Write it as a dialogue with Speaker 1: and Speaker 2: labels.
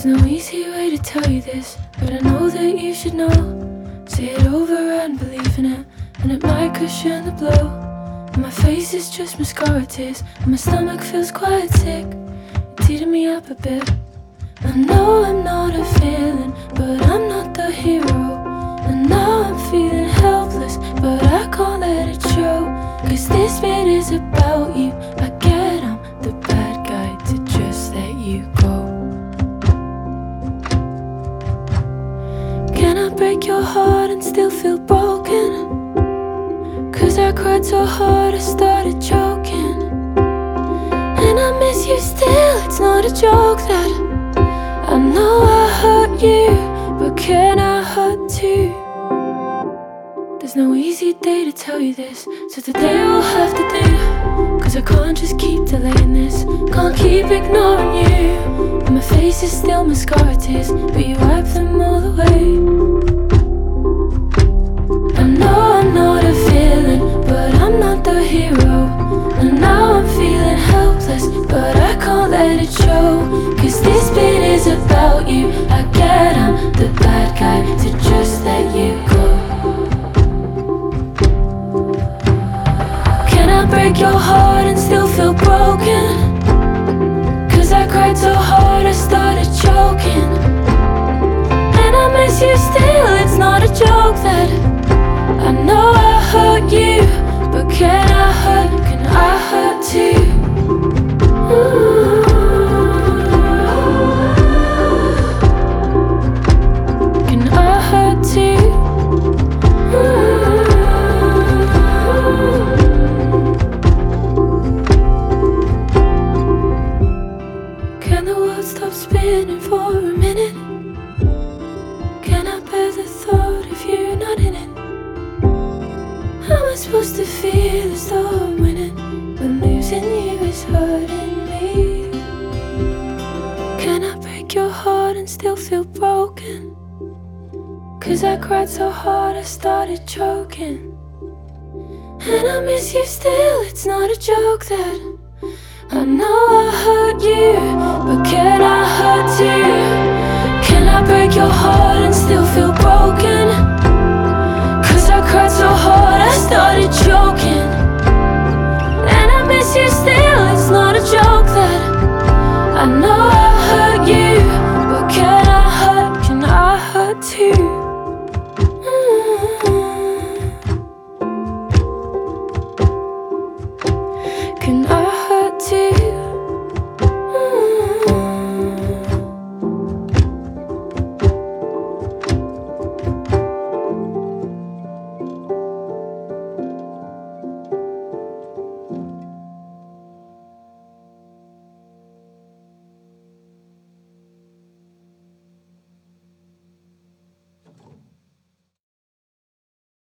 Speaker 1: There's no easy way to tell you this, but I know that you should know. Say it over and believe in it, and it might cushion the blow. And my face is just mascara tears, and my stomach feels quite sick. It's eating me up a bit. I know I'm not a villain, but I'm not the hero. And now I'm feeling helpless, but I can't let it show. Cause this bit is about you. I get I'm the bad guy to just let you go. Can I break your heart and still feel broken? Cause I cried so hard I started choking. And I miss you still, it's not a joke that I know I hurt you, but can I hurt too? There's no easy day to tell you this, so today I'll have to do. Cause I can't just keep delaying this, can't keep ignoring you. And my face is still mascara tears, but you wipe them all away. I know I'm not a villain, but I'm not the hero. And now I'm feeling helpless, but I can't let it show. Cause this bit is about you. I get I'm the bad guy to just let you go. Can I break your heart and still feel broken? Cause I cried so hard I started choking. And I miss you still, it's not a joke that I know I hurt you, but can I hurt too? Can I hurt too? Can the world stop spinning for a minute? Can I bear the thought of you not in it? How am I supposed to feel as though I'm winning when losing you is hurting me? Can I break your heart and still feel broken? Cause I cried so hard I started choking. And I miss you still, it's not a joke that I know I hurt you, but can I hurt too? Can I break your heart and still feel broken?